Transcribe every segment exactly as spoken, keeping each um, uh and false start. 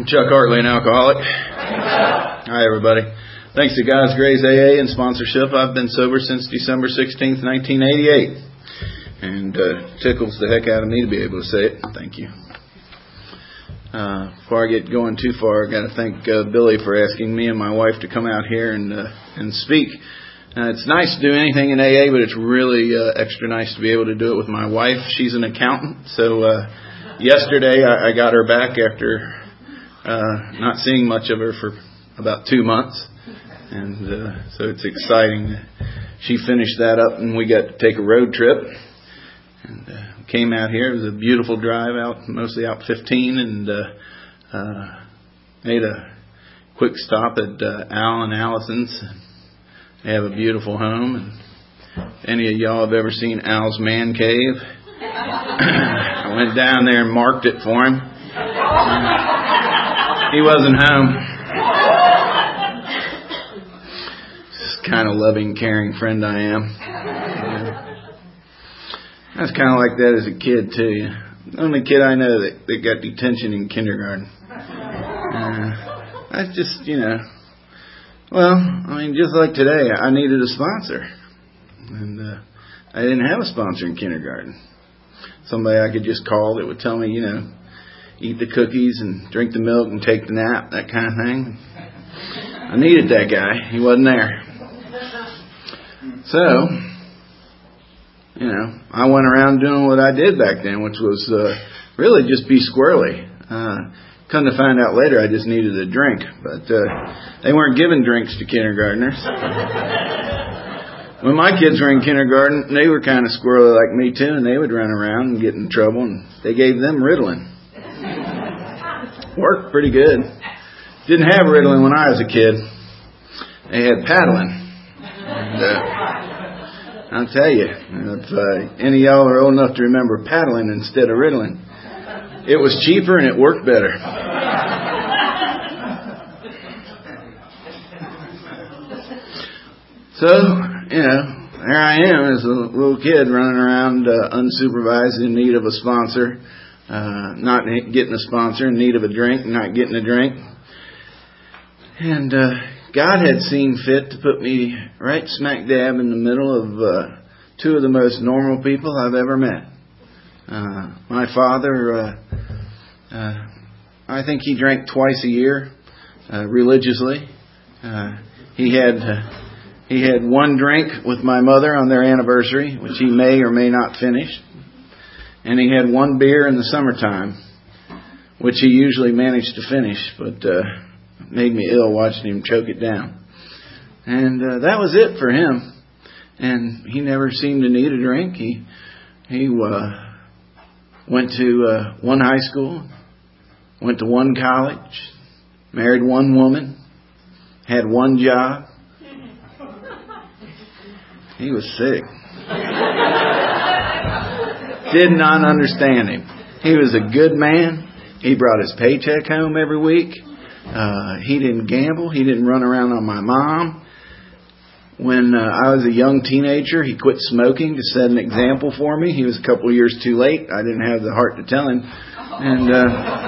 I'm Chuck Hartley, an alcoholic. Hi, everybody. Thanks to God's Grace A A and sponsorship, I've been sober since December sixteenth, nineteen eighty-eight. And uh, tickles the heck out of me to be able to say it. Thank you. Uh, before I get going too far, I've got to thank uh, Billy for asking me and my wife to come out here and uh, and speak. Uh, it's nice to do anything in A A, but it's really uh, extra nice to be able to do it with my wife. She's an accountant, so uh, yesterday I, I got her back after uh, not seeing much of her for about two months, and uh, so it's exciting. She finished that up, and we got to take a road trip, and uh, came out here. It was a beautiful drive out, mostly out fifteen, and uh, uh, made a quick stop at uh, Al and Allison's. They have a beautiful home, and if any of y'all have ever seen Al's man cave, I went down there and marked it for him. He wasn't home. Just kind of loving, caring friend I am. Yeah. I was kind of like that as a kid too. The only kid I know that, that got detention in kindergarten. Uh, I just, you know. Well, I mean, just like today, I needed a sponsor. And uh, I didn't have a sponsor in kindergarten. Somebody I could just call that would tell me, you know, eat the cookies and drink the milk and take the nap, that kind of thing. I needed that guy. He wasn't there. So, you know, I went around doing what I did back then, which was uh, really just be squirrely. Uh Come to find out later, I just needed a drink. But uh, they weren't giving drinks to kindergartners. When my kids were in kindergarten, they were kind of squirrely like me too, and they would run around and get in trouble, and they gave them Ritalin. Worked pretty good. Didn't have Ritalin when I was a kid. They had Paddlin. And uh, I'll tell you, if uh, any of y'all are old enough to remember Paddlin instead of Ritalin, it was cheaper and it worked better. So, you know, there I am as a little kid running around uh, unsupervised in need of a sponsor, uh, not getting a sponsor, in need of a drink, not getting a drink. And uh, God had seen fit to put me right smack dab in the middle of uh, two of the most normal people I've ever met. Uh, my father, uh, uh, I think he drank twice a year, uh, religiously. Uh, he had uh, he had one drink with my mother on their anniversary, which he may or may not finish, and he had one beer in the summertime, which he usually managed to finish, but uh, made me ill watching him choke it down. And uh, that was it for him. And he never seemed to need a drink. He he. Uh, Went to uh, one high school, went to one college, married one woman, had one job. He was sick. Did not understand him. He was a good man. He brought his paycheck home every week. Uh, he didn't gamble. He didn't run around on my mom. When uh, I was a young teenager, he quit smoking to set an example for me. He was a couple of years too late. I didn't have the heart to tell him. And uh,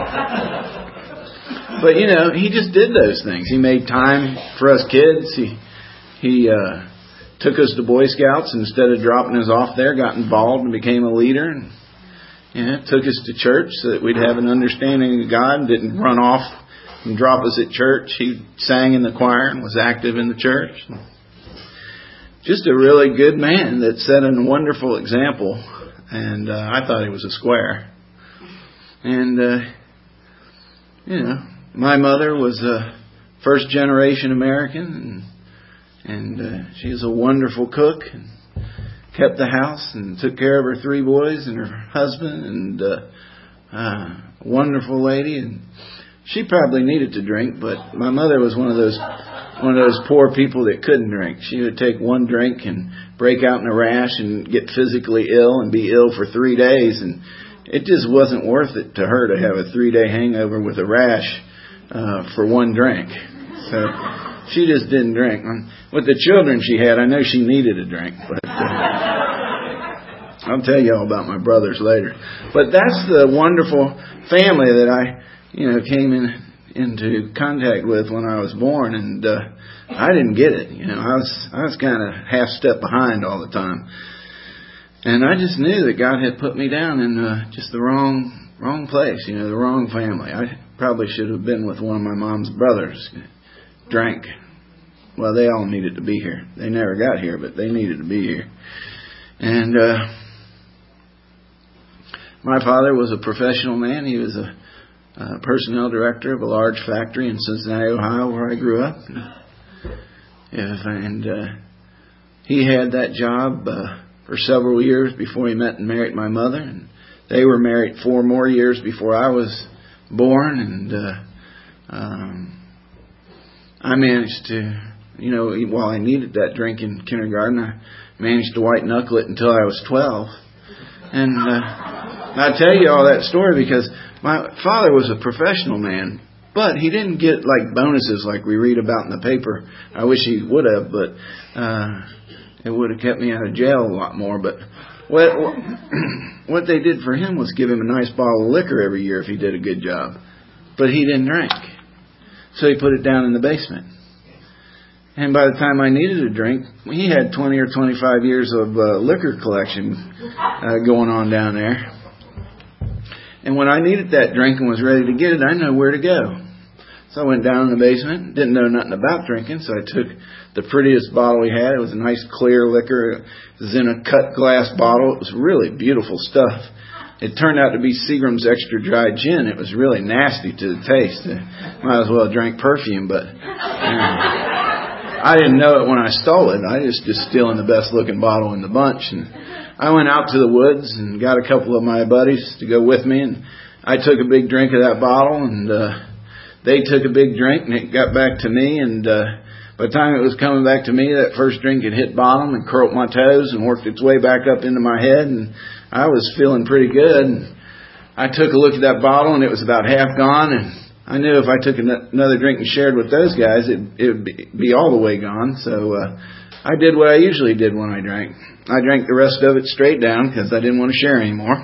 but, you know, he just did those things. He made time for us kids. He he uh, took us to Boy Scouts instead of dropping us off there, got involved and became a leader. And you know, took us to church so that we'd have an understanding of God and didn't run off and drop us at church. He sang in the choir and was active in the church. Just a really good man that set a wonderful example, and uh, I thought he was a square. And, uh, you know, my mother was a first-generation American, and, and uh, she was a wonderful cook, and kept the house, and took care of her three boys and her husband, and uh, uh, a wonderful lady. And she probably needed to drink, but my mother was one of those one of those poor people that couldn't drink. She would take one drink and break out in a rash and get physically ill and be ill for three days. And it just wasn't worth it to her to have a three-day hangover with a rash uh, for one drink. So she just didn't drink. With the children she had, I know she needed a drink. But uh, I'll tell you all about my brothers later. But that's the wonderful family that I, you know, came in into contact with when I was born, and uh, I didn't get it. You know, I was I was kind of half step behind all the time, and I just knew that God had put me down in uh, just the wrong wrong place. You know, the wrong family. I probably should have been with one of my mom's brothers. Drank. Well, they all needed to be here. They never got here, but they needed to be here. And uh, my father was a professional man. He was a Uh, personnel director of a large factory in Cincinnati, Ohio, where I grew up. And uh, he had that job uh, for several years before he met and married my mother. And they were married four more years before I was born. And uh, um, I managed to, you know, while I needed that drink in kindergarten, I managed to white knuckle it until I was twelve. And uh, I tell you all that story because my father was a professional man, but he didn't get like bonuses like we read about in the paper. I wish he would have, but uh, it would have kept me out of jail a lot more. But what what they did for him was give him a nice bottle of liquor every year if he did a good job. But he didn't drink, so he put it down in the basement. And by the time I needed a drink, he had twenty or twenty-five years of uh, liquor collection uh, going on down there. And when I needed that drink and was ready to get it, I didn't know where to go. So I went down in the basement, didn't know nothing about drinking, so I took the prettiest bottle we had. It was a nice clear liquor. It was in a cut glass bottle. It was really beautiful stuff. It turned out to be Seagram's Extra Dry Gin. It was really nasty to the taste. Might as well have drank perfume, but uh, I didn't know it when I stole it. I was just stealing the best looking bottle in the bunch. And I went out to the woods and got a couple of my buddies to go with me, and I took a big drink of that bottle, and uh, they took a big drink, and it got back to me, and uh, by the time it was coming back to me, that first drink had hit bottom and curled my toes and worked its way back up into my head, and I was feeling pretty good. And I took a look at that bottle, and it was about half gone, and I knew if I took another drink and shared with those guys, it it would be all the way gone. So uh, I did what I usually did when I drank. I drank the rest of it straight down because I didn't want to share anymore.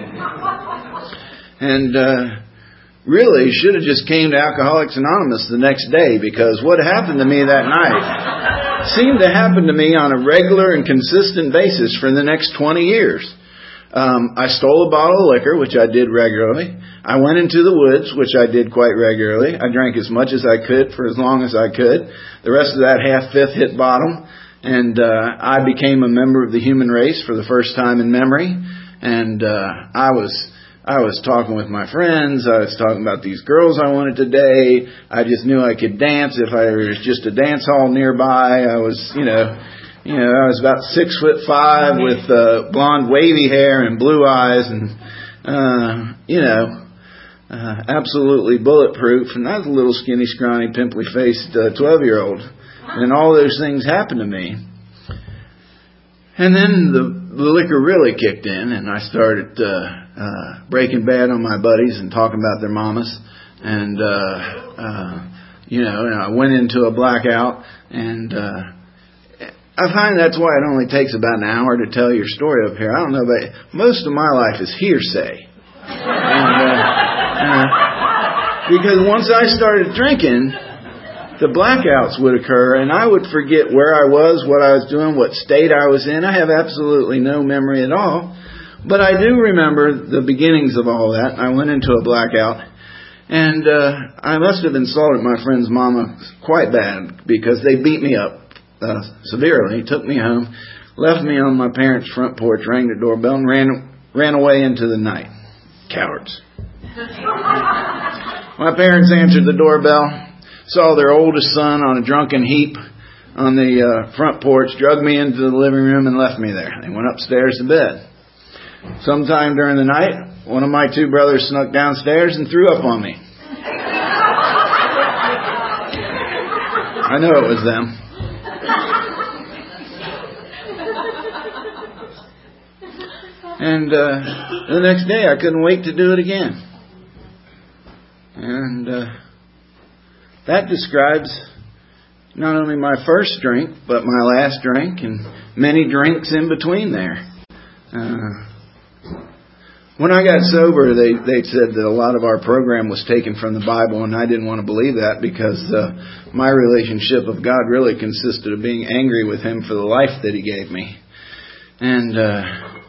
And uh, really should have just came to Alcoholics Anonymous the next day, because what happened to me that night seemed to happen to me on a regular and consistent basis for the next twenty years. Um, I stole a bottle of liquor, which I did regularly. I went into the woods, which I did quite regularly. I drank as much as I could for as long as I could. The rest of that half-fifth hit bottom. And uh, I became a member of the human race for the first time in memory. And uh, I was I was talking with my friends. I was talking about these girls I wanted to date. I just knew I could dance if I there was just a dance hall nearby. I was, you know, you know, I was about six foot five with uh, blonde wavy hair and blue eyes, and uh, you know, uh, absolutely bulletproof. And I was a little skinny, scrawny, pimply faced uh, twelve year old. And all those things happened to me. And then the, the liquor really kicked in, and I started uh, uh, breaking bad on my buddies and talking about their mamas. And, uh, uh, you know, and I went into a blackout. And uh, I find that's why it only takes about an hour to tell your story up here. I don't know, but most of my life is hearsay. And, uh, uh, because once I started drinking, the blackouts would occur, and I would forget where I was, what I was doing, what state I was in. I have absolutely no memory at all. But I do remember the beginnings of all that. I went into a blackout, and uh, I must have insulted my friend's mama quite bad, because they beat me up uh, severely, took me home, left me on my parents' front porch, rang the doorbell, and ran, ran away into the night. Cowards. My parents answered the doorbell, saw their oldest son on a drunken heap on the uh, front porch, drug me into the living room and left me there. They went upstairs to bed. Sometime during the night, one of my two brothers snuck downstairs and threw up on me. I know it was them. And uh, the next day I couldn't wait to do it again. And uh, that describes not only my first drink, but my last drink and many drinks in between there. Uh, when I got sober, they, they said that a lot of our program was taken from the Bible, and I didn't want to believe that because uh, my relationship with God really consisted of being angry with Him for the life that He gave me. And uh,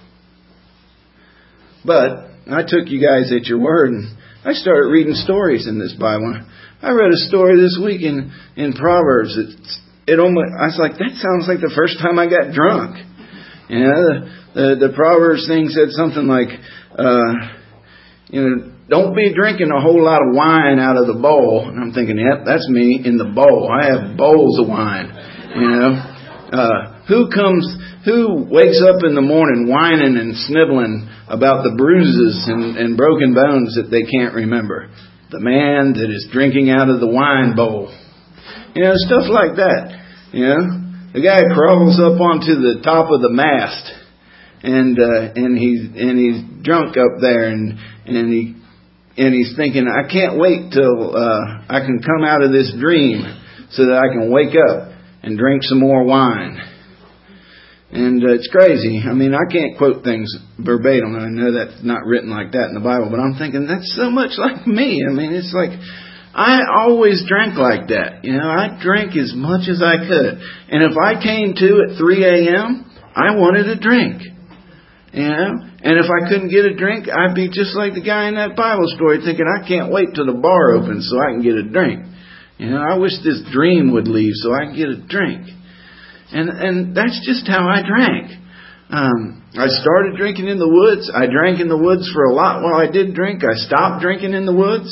but I took you guys at your word, and I started reading stories in this Bible. I read a story this week in, in Proverbs. It, it almost, I was like, that sounds like the first time I got drunk. You know, the, the, the Proverbs thing said something like, uh, you know, don't be drinking a whole lot of wine out of the bowl. And I'm thinking, yep, that's me in the bowl. I have bowls of wine. You know, uh, who comes, who wakes up in the morning whining and sniveling about the bruises and, and broken bones that they can't remember? The man that is drinking out of the wine bowl. You know, stuff like that. You know, the guy crawls up onto the top of the mast, and uh, and he's and he's drunk up there, and and he and he's thinking, I can't wait till uh, I can come out of this dream so that I can wake up and drink some more wine. And uh, it's crazy. I mean, I can't quote things verbatim. I know that's not written like that in the Bible, but I'm thinking that's so much like me. I mean, it's like I always drank like that. You know, I drank as much as I could. And if I came to at three a.m., I wanted a drink. You know, and if I couldn't get a drink, I'd be just like the guy in that Bible story thinking, I can't wait till the bar opens so I can get a drink. You know, I wish this dream would leave so I can get a drink. And and that's just how I drank. Um, I started drinking in the woods. I drank in the woods for a lot while I did drink. I stopped drinking in the woods.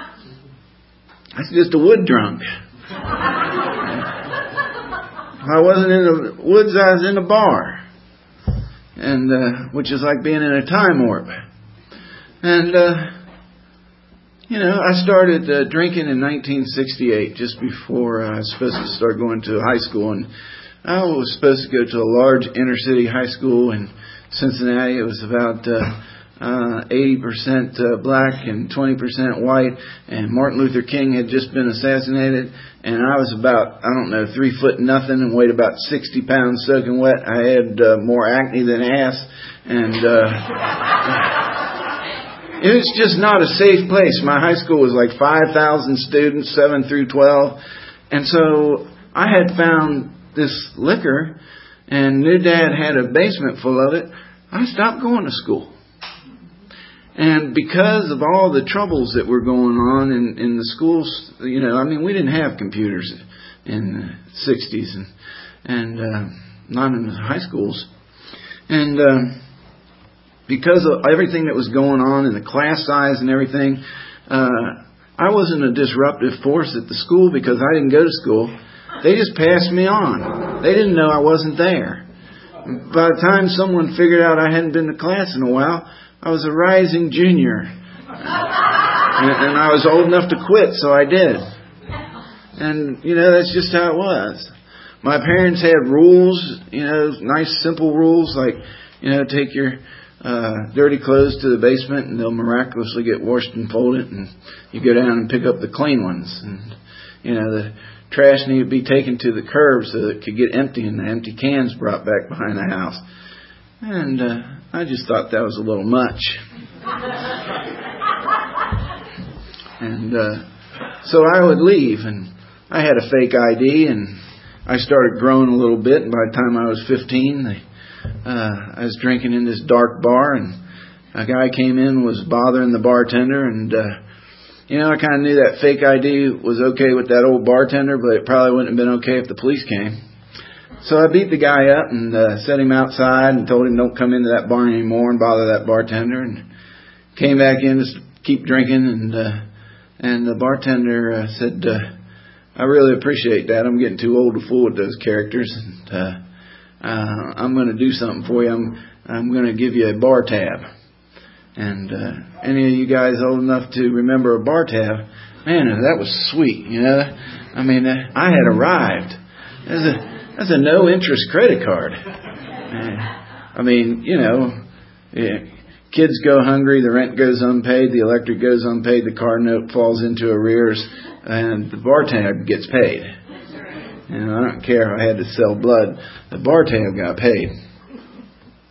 I was just a wood drunk. If I wasn't in the woods, I was in a bar. And uh, which is like being in a time warp. And, uh, you know, I started uh, drinking in nineteen sixty-eight, just before I was supposed to start going to high school. And I was supposed to go to a large inner city high school in Cincinnati. It was about uh, uh, eighty percent uh, black and twenty percent white. And Martin Luther King had just been assassinated. And I was about, I don't know, three foot nothing and weighed about sixty pounds soaking wet. I had uh, more acne than ass. And uh, it was just not a safe place. My high school was like five thousand students, seven through twelve. And so I had found this liquor and knew Dad had a basement full of it. I stopped going to school. And because of all the troubles that were going on in, in the schools, you know, I mean, we didn't have computers in the sixties and, and uh, not in the high schools. And uh, because of everything that was going on and the class size and everything, uh, I wasn't a disruptive force at the school because I didn't go to school. They just passed me on. They didn't know I wasn't there. By the time someone figured out I hadn't been to class in a while, I was a rising junior. And, and I was old enough to quit, so I did. And, you know, that's just how it was. My parents had rules, you know, nice simple rules like, you know, take your uh, dirty clothes to the basement and they'll miraculously get washed and folded, and you go down and pick up the clean ones. And, you know, the trash needed to be taken to the curb so that it could get empty and the empty cans brought back behind the house. And uh, I just thought that was a little much. And uh, so I would leave, and I had a fake I D, and I started growing a little bit. And by the time I was fifteen, they, uh, I was drinking in this dark bar, and a guy came in and was bothering the bartender, and uh, you know, I kind of knew that fake I D was okay with that old bartender, but it probably wouldn't have been okay if the police came. So I beat the guy up and uh, set him outside and told him don't come into that bar anymore and bother that bartender. And came back in to keep drinking. And uh, and the bartender uh, said, uh, I really appreciate that. I'm getting too old to fool with those characters. And uh, uh, I'm going to do something for you. I'm, I'm going to give you a bar tab. And uh, any of you guys old enough to remember a bar tab, man, that was sweet. You know, I mean, uh, I had arrived. There's a That's a no-interest credit card. I mean, you know, kids go hungry, the rent goes unpaid, the electric goes unpaid, the car note falls into arrears, and the bar tab gets paid. You know, I don't care if I had to sell blood. The bar tab got paid.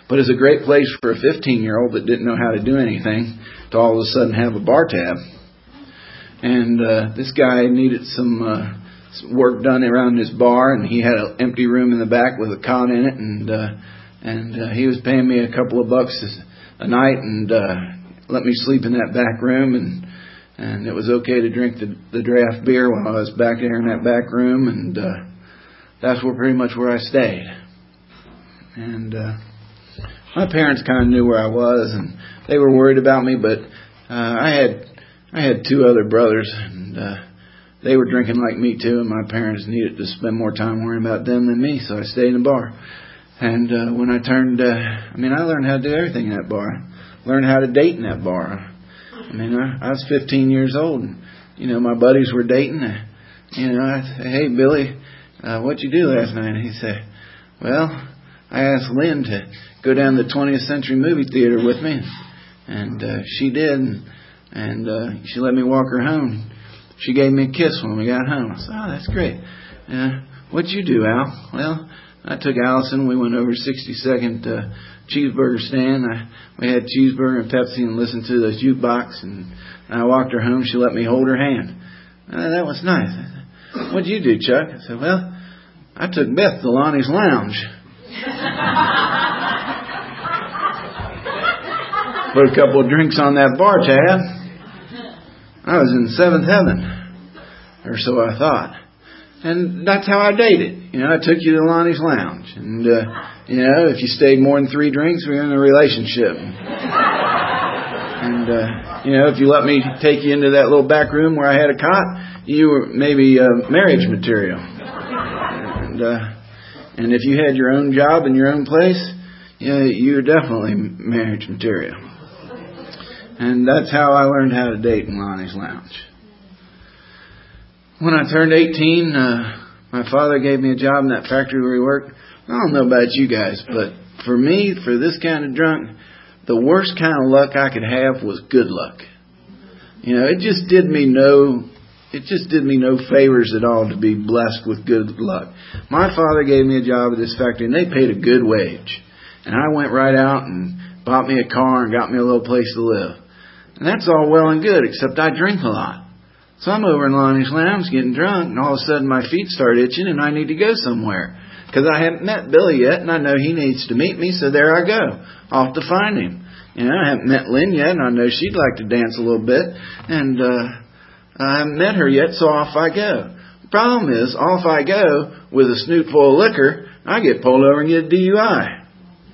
But it's a great place for a fifteen-year-old that didn't know how to do anything to all of a sudden have a bar tab. And uh, this guy needed some, uh, some work done around his bar, and he had an empty room in the back with a cot in it, and uh, and uh, he was paying me a couple of bucks a night and uh, let me sleep in that back room, and and it was okay to drink the, the draft beer while I was back there in that back room, and uh, that's where pretty much where I stayed. And uh, my parents kind of knew where I was, and they were worried about me, but uh, I had I had two other brothers, and uh, they were drinking like me too, and my parents needed to spend more time worrying about them than me, so I stayed in the bar. And uh, when I turned, uh, I mean, I learned how to do everything in that bar. Learned how to date in that bar. I mean, I, I was fifteen years old, and, you know, my buddies were dating. Uh, you know, I said, hey, Billy, uh, what'd you do last night? And he said, well, I asked Lynn to go down to the twentieth Century Movie Theater with me, and uh, she did, and, and uh, she let me walk her home. She gave me a kiss when we got home. I said, oh, that's great. Uh, what'd you do, Al? Well, I took Allison. We went over sixty-second uh, cheeseburger stand. I, we had cheeseburger and Pepsi and listened to the jukebox. And I walked her home. She let me hold her hand. Uh, that was nice. I said, what'd you do, Chuck? I said, well, I took Beth to Lonnie's Lounge. Put a couple of drinks on that bar tab. I was in seventh heaven, or so I thought. And that's how I dated. You know, I took you to Lonnie's Lounge. And, uh, you know, if you stayed more than three drinks, we were in a relationship. And, uh, you know, if you let me take you into that little back room where I had a cot, you were maybe uh, marriage material. And, uh, and if you had your own job and your own place, you know, you were definitely marriage material. And that's how I learned how to date in Lonnie's Lounge. When I turned eighteen, uh, my father gave me a job in that factory where he worked. I don't know about you guys, but for me, for this kind of drunk, the worst kind of luck I could have was good luck. You know, it just did me no, it just did me no favors at all to be blessed with good luck. My father gave me a job at this factory, and they paid a good wage. And I went right out and bought me a car and got me a little place to live. And that's all well and good, except I drink a lot. So I'm over in Lonnie's Lounge getting drunk, and all of a sudden my feet start itching, and I need to go somewhere. Because I haven't met Billy yet, and I know he needs to meet me, so there I go, off to find him. You know, I haven't met Lynn yet, and I know she'd like to dance a little bit, and uh, I haven't met her yet, so off I go. The problem is, off I go with a snoot full of liquor, I get pulled over and get a D U I.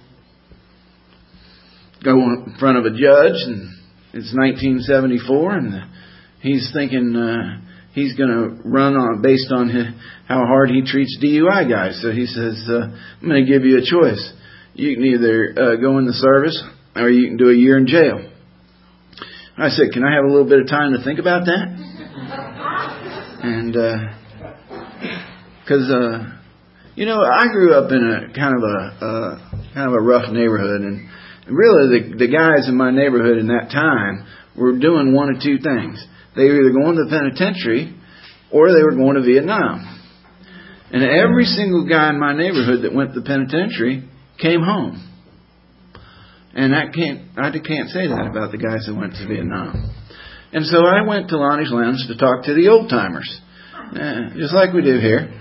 Go in front of a judge, and it's nineteen seventy-four, and the He's thinking uh, he's going to run on based on his, how hard he treats D U I guys. So he says, uh, I'm going to give you a choice. You can either uh, go in the service or you can do a year in jail. I said, can I have a little bit of time to think about that? And because, uh, uh, you know, I grew up in a kind of a uh, kind of a rough neighborhood. And really the, the guys in my neighborhood in that time were doing one of two things. They were either going to the penitentiary or they were going to Vietnam. And every single guy in my neighborhood that went to the penitentiary came home. And I can't, I can't say that about the guys that went to Vietnam. And so I went to Lonnie's Lounge to talk to the old timers, uh, just like we do here.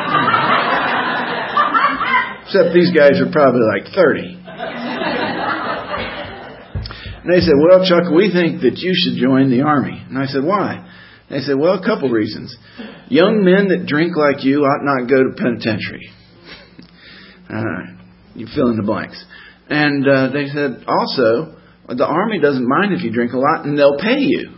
Except these guys are probably like thirty. And they said, well, Chuck, we think that you should join the Army. And I said, why? They said, well, a couple reasons. Young men that drink like you ought not go to penitentiary. Uh, you fill in the blanks. And uh, they said, also, the Army doesn't mind if you drink a lot, and they'll pay you.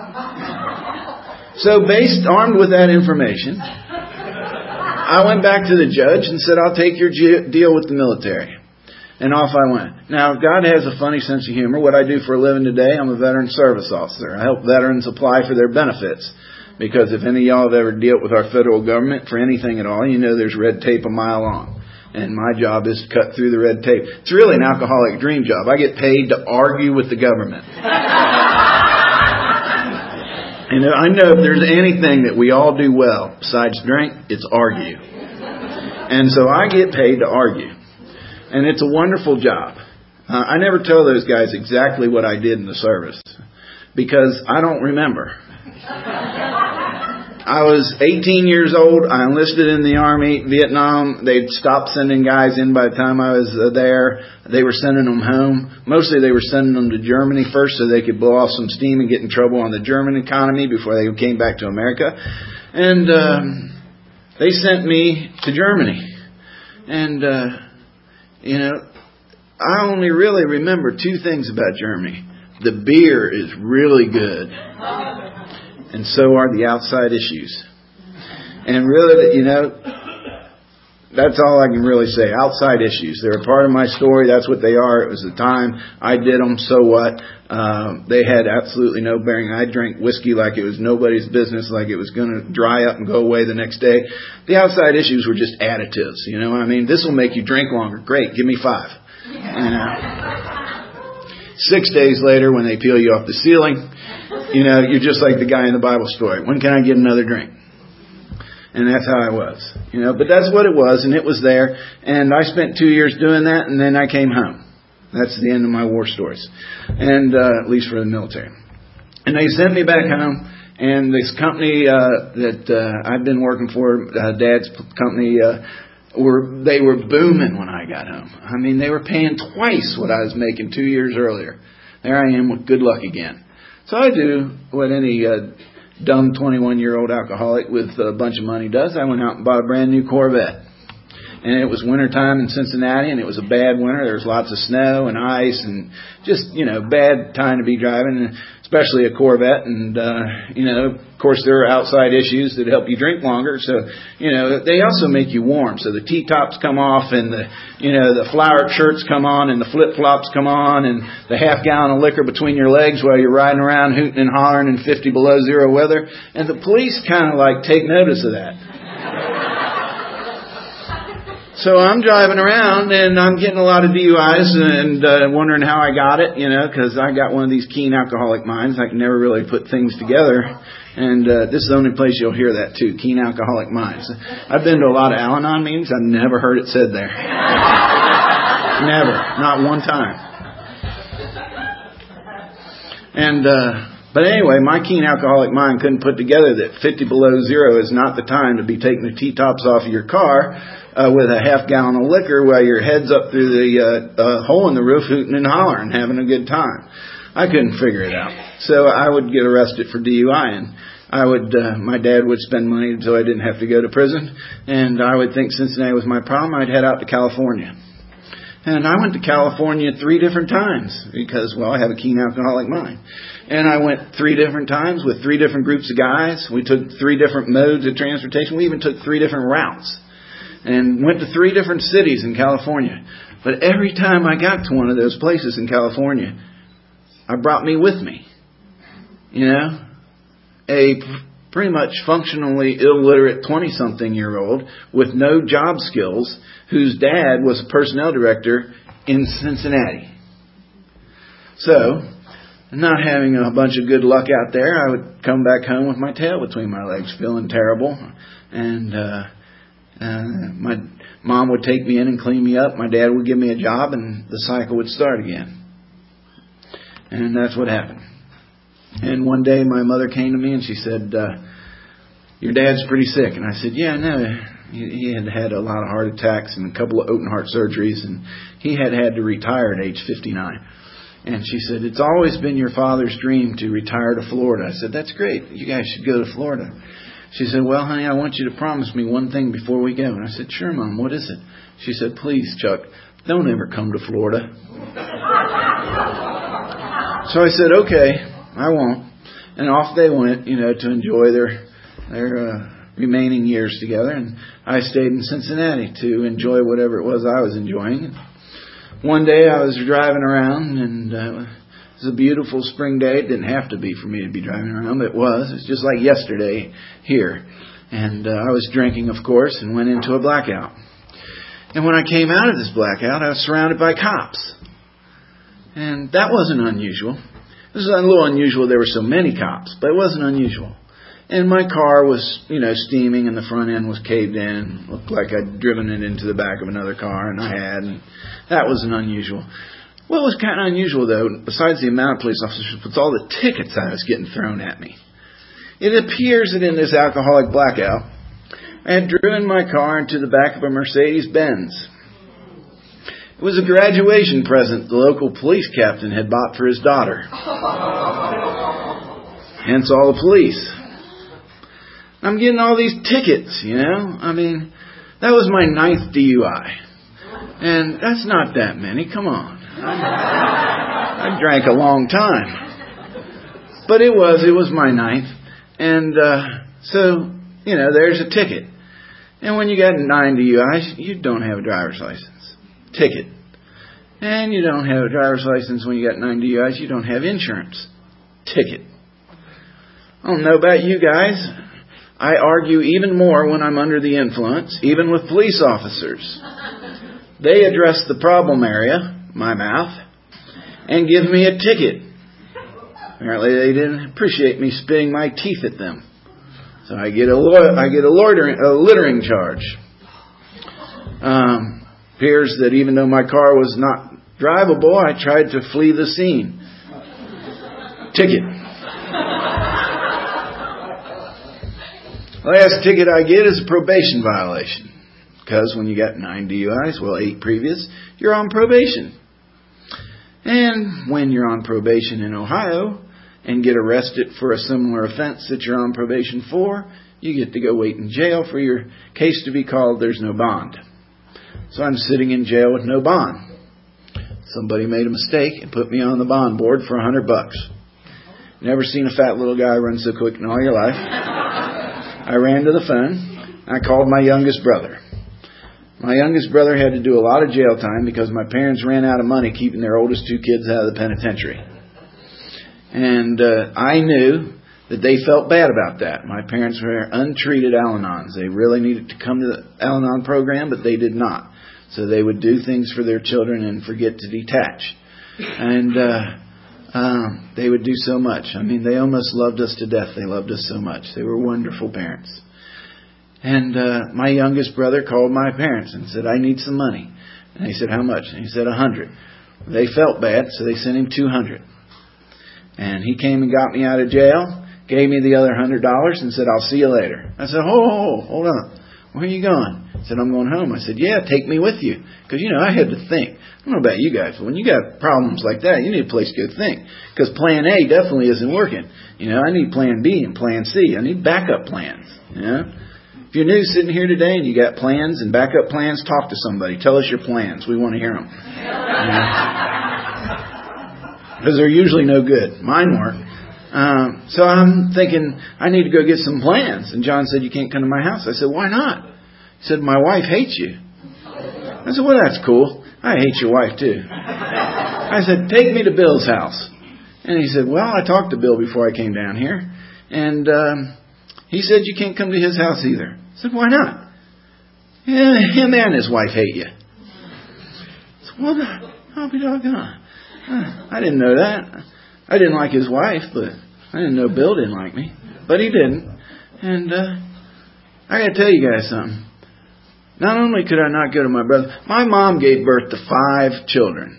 So based, armed with that information, I went back to the judge and said, I'll take your ge- deal with the military. And off I went. Now, God has a funny sense of humor. What I do for a living today, I'm a veteran service officer. I help veterans apply for their benefits. Because if any of y'all have ever dealt with our federal government for anything at all, you know there's red tape a mile long. And my job is to cut through the red tape. It's really an alcoholic dream job. I get paid to argue with the government. And I know if there's anything that we all do well besides drink, it's argue. And so I get paid to argue. And it's a wonderful job. Uh, I never tell those guys exactly what I did in the service because I don't remember. I was eighteen years old. I enlisted in the Army, Vietnam. They'd stopped sending guys in by the time I was uh, there. They were sending them home. Mostly they were sending them to Germany first so they could blow off some steam and get in trouble on the German economy before they came back to America. And um, they sent me to Germany. And, uh, you know, I only really remember two things about Germany. The beer is really good. And so are the outside issues. And really, you know, that's all I can really say. Outside issues. They're a part of my story. That's what they are. It was the time. I did them. So what? Uh, they had absolutely no bearing. I drank whiskey like it was nobody's business, like it was going to dry up and go away the next day. The outside issues were just additives. You know what I mean? This will make you drink longer. Great. Give me five. You know? Six days later, when they peel you off the ceiling, you know, you're just like the guy in the Bible story. When can I get another drink? And that's how I was. You know, but that's what it was, and it was there. And I spent two years doing that, and then I came home. That's the end of my war stories. And, uh, at least for the military. And they sent me back home, and this company, uh, that, uh, I'd been working for, uh, Dad's company, uh, were, they were booming when I got home. I mean, they were paying twice what I was making two years earlier. There I am with good luck again. So I do what any uh, dumb twenty-one-year-old alcoholic with a bunch of money does. I went out and bought a brand new Corvette. And it was wintertime in Cincinnati, and it was a bad winter. There was lots of snow and ice and just, you know, bad time to be driving, especially a Corvette. And, uh, you know, of course, there are outside issues that help you drink longer. So, you know, they also make you warm. So the T-tops come off and the, you know, the flowered shirts come on and the flip-flops come on and the half gallon of liquor between your legs while you're riding around hooting and hollering in fifty below zero weather. And the police kind of like take notice of that. So I'm driving around and I'm getting a lot of D U Is and uh, wondering how I got it, you know, because I got one of these keen alcoholic minds. I can never really put things together. And uh, this is the only place you'll hear that too, keen alcoholic minds. I've been to a lot of Al-Anon meetings. I've never heard it said there. Never. Not one time. And, uh, but anyway, my keen alcoholic mind couldn't put together that fifty below zero is not the time to be taking the T-tops off of your car uh, with a half gallon of liquor while your head's up through the uh, uh, hole in the roof hooting and hollering, having a good time. I couldn't figure it out. So I would get arrested for D U I, and I would, uh, my dad would spend money so I didn't have to go to prison, and I would think Cincinnati was my problem. I'd head out to California. And I went to California three different times because, well, I have a keen alcoholic mind. And I went three different times with three different groups of guys. We took three different modes of transportation. We even took three different routes and went to three different cities in California. But every time I got to one of those places in California, I brought me with me. You know, a pretty much functionally illiterate twenty-something-year-old with no job skills whose dad was a personnel director in Cincinnati. So, not having a bunch of good luck out there, I would come back home with my tail between my legs, feeling terrible. And uh, uh, my mom would take me in and clean me up. My dad would give me a job, and the cycle would start again. And that's what happened. And one day my mother came to me and she said, uh, your dad's pretty sick. And I said, yeah, no. He had had a lot of heart attacks and a couple of open heart surgeries, and he had had to retire at age fifty-nine. And she said, it's always been your father's dream to retire to Florida. I said, that's great. You guys should go to Florida. She said, well, honey, I want you to promise me one thing before we go. And I said, sure, Mom, what is it? She said, please, Chuck, don't ever come to Florida. So I said, okay, I won't. And off they went, you know, to enjoy their their uh, remaining years together. And I stayed in Cincinnati to enjoy whatever it was I was enjoying. One day I was driving around, and uh, it was a beautiful spring day. It didn't have to be for me to be driving around, but it was. It's just like yesterday here. And uh, I was drinking, of course, and went into a blackout. And when I came out of this blackout, I was surrounded by cops. And that wasn't unusual. This was a little unusual. There were so many cops, but it wasn't unusual. And my car was, you know, steaming, and the front end was caved in. Looked like I'd driven it into the back of another car, and I had. And that wasn't unusual. What was kind of unusual, though, besides the amount of police officers, was all the tickets I was getting thrown at me. It appears that in this alcoholic blackout, I had driven my car into the back of a Mercedes-Benz. It was a graduation present the local police captain had bought for his daughter. Hence all the police. I'm getting all these tickets, you know. I mean, that was my ninth D U I. And that's not that many. Come on. I, I drank a long time. But it was, it was my ninth. And uh, so, you know, there's a ticket. And when you got nine D U Is, you don't have a driver's license. Ticket. And you don't have a driver's license when you got nine D U Is. You don't have insurance. Ticket. I don't know about you guys. I argue even more when I'm under the influence, even with police officers. They address the problem area, my mouth, and give me a ticket. Apparently they didn't appreciate me spitting my teeth at them. So I get a, lo- I get a, loitering, a littering charge. Um, appears that even though my car was not drivable, I tried to flee the scene. Ticket. Last ticket I get is a probation violation. Because when you got nine D U Is, well, eight previous, you're on probation. And when you're on probation in Ohio and get arrested for a similar offense that you're on probation for, you get to go wait in jail for your case to be called There's No Bond. So I'm sitting in jail with no bond. Somebody made a mistake and put me on the bond board for a hundred bucks. Never seen a fat little guy run so quick in all your life. I ran to the phone. I called my youngest brother. My youngest brother had to do a lot of jail time because my parents ran out of money keeping their oldest two kids out of the penitentiary. And uh, I knew that they felt bad about that. My parents were untreated Al-Anons. They really needed to come to the Al-Anon program, but they did not. So they would do things for their children and forget to detach. And uh, um, they would do so much. I mean, they almost loved us to death. They loved us so much. They were wonderful parents. And uh, my youngest brother called my parents and said, I need some money. And they said, how much? And he said, a hundred. They felt bad, so they sent him two hundred. And he came and got me out of jail, gave me the other hundred dollars, and said, I'll see you later. I said, oh, hold on. Where are you going? He said, I'm going home. I said, yeah, take me with you. Because, you know, I had to think. I don't know about you guys, but when you got problems like that, you need a place to go think. Because plan A definitely isn't working. You know, I need plan B and plan C. I need backup plans. You know? If you're new sitting here today and you got plans and backup plans, talk to somebody. Tell us your plans. We want to hear them. Because they're usually no good. Mine weren't. Um, so I'm thinking, I need to go get some plans. And John said, you can't come to my house. I said, why not? He said, my wife hates you. I said, well, that's cool. I hate your wife too. I said, take me to Bill's house. And he said, well, I talked to Bill before I came down here. And um, he said, you can't come to his house either. I said, why not? Yeah, him and his wife hate you. I said, well, I'll be doggone. I didn't know that. I didn't like his wife, but I didn't know Bill didn't like me. But he didn't. And uh, I got to tell you guys something. Not only could I not go to my brother, my mom gave birth to five children.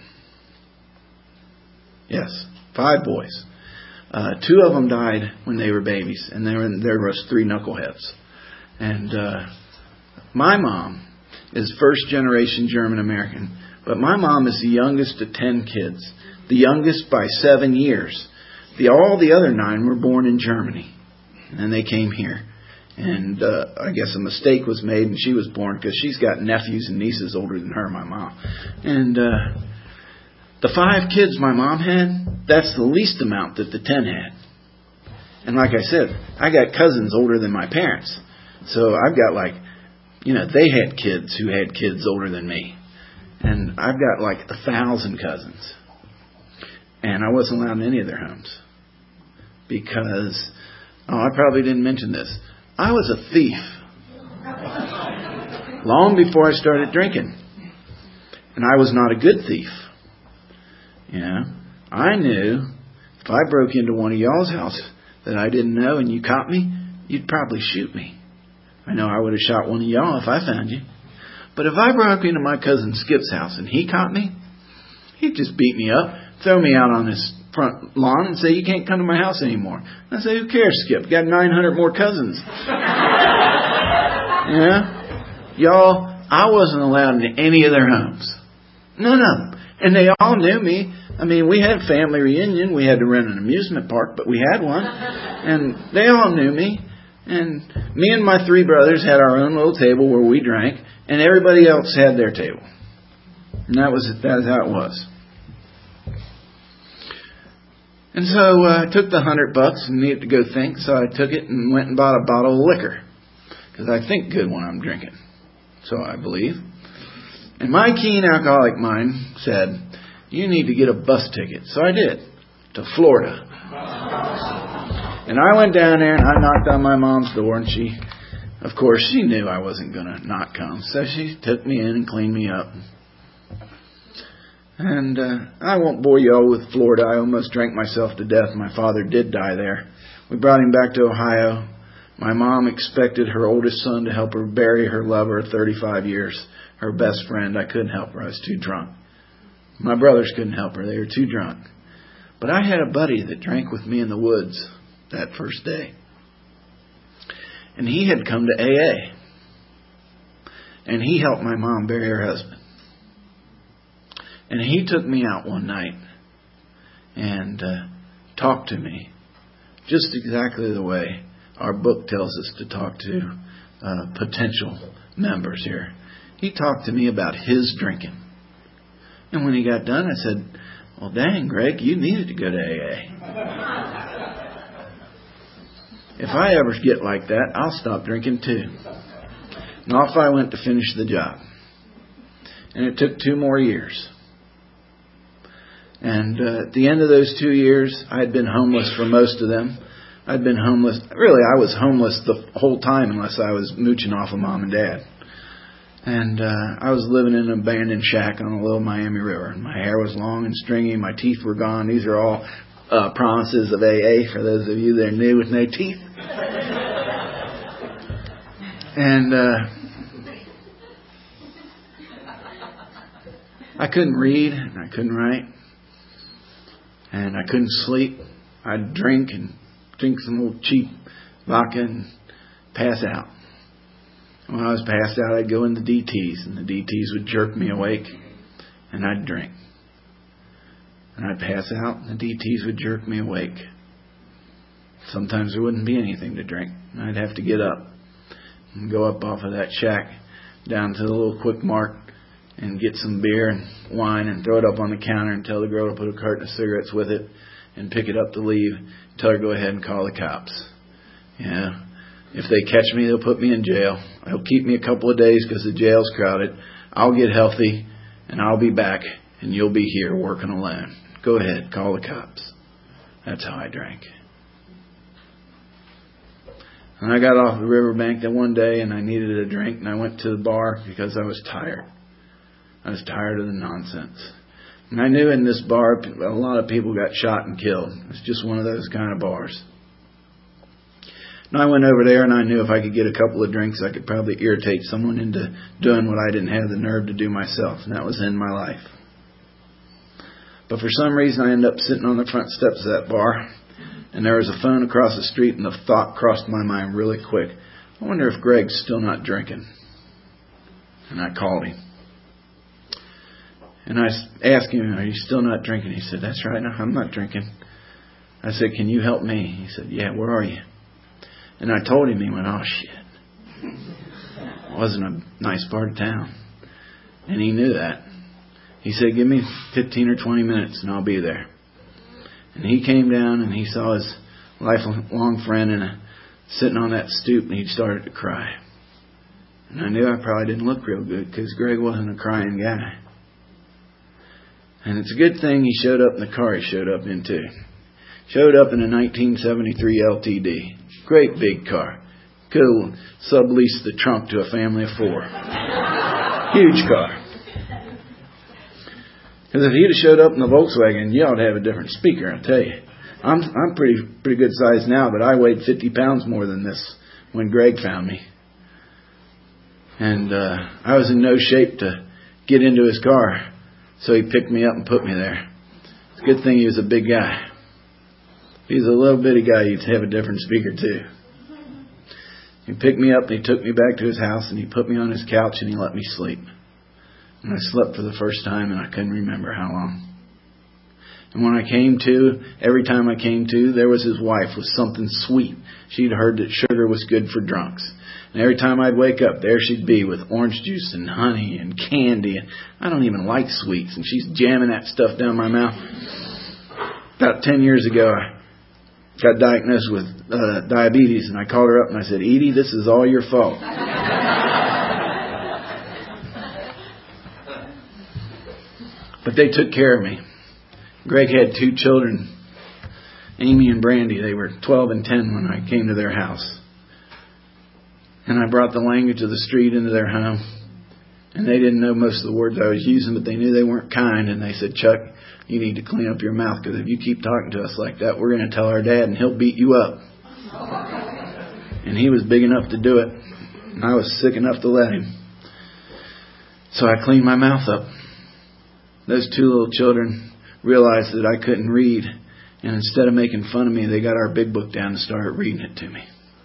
Yes, five boys. Uh, two of them died when they were babies, and there there was three knuckleheads. And uh, my mom is first generation German American, but my mom is the youngest of ten kids, the youngest by seven years. The all the other nine were born in Germany, and they came here. And uh, I guess a mistake was made, and she was born because she's got nephews and nieces older than her, my mom. And uh, the five kids my mom had, that's the least amount that the ten had. And like I said, I got cousins older than my parents. So I've got like, you know, they had kids who had kids older than me. And I've got like a thousand cousins. And I wasn't allowed in any of their homes. Because, oh, I probably didn't mention this. I was a thief. Long before I started drinking. And I was not a good thief. You know, I knew if I broke into one of y'all's house that I didn't know and you caught me, you'd probably shoot me. I know I would have shot one of y'all if I found you. But if I broke into my cousin Skip's house and he caught me, He'd just beat me up, throw me out on his front lawn and say, you can't come to my house anymore. And I say, who cares, Skip? Got nine hundred more cousins. Yeah? Y'all, I wasn't allowed into any of their homes. None of them. And they all knew me. I mean, we had family reunion. We had to rent an amusement park, but we had one. And they all knew me. And me and my three brothers had our own little table where we drank. And everybody else had their table. And that was, that was how it was. And so uh, I took the hundred bucks and needed to go think. So I took it and went and bought a bottle of liquor. Because I think good when I'm drinking. So I believe. And my keen alcoholic mind said, you need to get a bus ticket. So I did. To Florida. And I went down there and I knocked on my mom's door. And she, of course, she knew I wasn't going to not come. So she took me in and cleaned me up. And uh, I won't bore you all with Florida. I almost drank myself to death. My father did die there. We brought him back to Ohio. My mom expected her oldest son to help her bury her lover of thirty-five years, her best friend. I couldn't help her. I was too drunk. My brothers couldn't help her. They were too drunk. But I had a buddy that drank with me in the woods that first day. And he had come to A A. And he helped my mom bury her husband. And he took me out one night and uh, talked to me just exactly the way our book tells us to talk to uh, potential members here. He talked to me about his drinking. And when he got done, I said, well, dang, Greg, you needed to go to A A. If I ever get like that, I'll stop drinking too. And off I went to finish the job. And it took two more years. And uh, at the end of those two years, I had been homeless for most of them. I'd been homeless. Really, I was homeless the whole time unless I was mooching off of Mom and Dad. And uh, I was living in an abandoned shack on the Little Miami River. My hair was long and stringy. My teeth were gone. These are all uh, promises of A A for those of you that are new with no teeth. And uh, I couldn't read and I couldn't write. And I couldn't sleep. I'd drink and drink some old cheap vodka and pass out. When I was passed out, I'd go in the D Ts, and the D Ts would jerk me awake, and I'd drink. And I'd pass out, and the D Ts would jerk me awake. Sometimes there wouldn't be anything to drink. I'd have to get up and go up off of that shack down to the little Quick Mart and get some beer and wine and throw it up on the counter and tell the girl to put a carton of cigarettes with it and pick it up to leave. Tell her to go ahead and call the cops. Yeah. If they catch me, they'll put me in jail. They'll keep me a couple of days because the jail's crowded. I'll get healthy and I'll be back and you'll be here working alone. Go ahead, call the cops. That's how I drank. And I got off the riverbank that one day and I needed a drink and I went to the bar because I was tired. I was tired of the nonsense. And I knew in this bar, a lot of people got shot and killed. It's just one of those kind of bars. And I went over there and I knew if I could get a couple of drinks, I could probably irritate someone into doing what I didn't have the nerve to do myself. And that was in my life. But for some reason, I ended up sitting on the front steps of that bar. And there was a phone across the street and the thought crossed my mind really quick. I wonder if Greg's still not drinking. And I called him. And I asked him, are you still not drinking? He said, that's right, no, I'm not drinking. I said, can you help me? He said, yeah, where are you? And I told him. He went, oh, shit. It wasn't a nice part of town. And he knew that. He said, give me fifteen or twenty minutes and I'll be there. And he came down and he saw his lifelong friend and a, sitting on that stoop and he started to cry. And I knew I probably didn't look real good because Greg wasn't a crying guy. And it's a good thing he showed up in the car he showed up in too. Showed up in a nineteen seventy-three L T D. Great big car. Could have subleased the trunk to a family of four. Huge car. Because if he'd have showed up in the Volkswagen, you ought to have a different speaker, I'll tell you. I'm I'm pretty pretty good size now, but I weighed fifty pounds more than this when Greg found me. And uh, I was in no shape to get into his car. So he picked me up and put me there. It's a good thing he was a big guy. If he's a little bitty guy, you'd have a different speaker too. He picked me up and he took me back to his house and he put me on his couch and he let me sleep. And I slept for the first time and I couldn't remember how long. And when I came to, every time I came to, there was his wife with something sweet. She'd heard that sugar was good for drunks. And every time I'd wake up, there she'd be with orange juice and honey and candy. And I don't even like sweets. And she's jamming that stuff down my mouth. About ten years ago, I got diagnosed with uh, diabetes. And I called her up and I said, Edie, this is all your fault. But they took care of me. Greg had two children, Amy and Brandy. They were twelve and ten when I came to their house. And I brought the language of the street into their home. And they didn't know most of the words I was using, but they knew they weren't kind. And they said, Chuck, you need to clean up your mouth, because if you keep talking to us like that, we're going to tell our dad and he'll beat you up. And he was big enough to do it. And I was sick enough to let him. So I cleaned my mouth up. Those two little children realized that I couldn't read. And instead of making fun of me, they got our big book down and started reading it to me.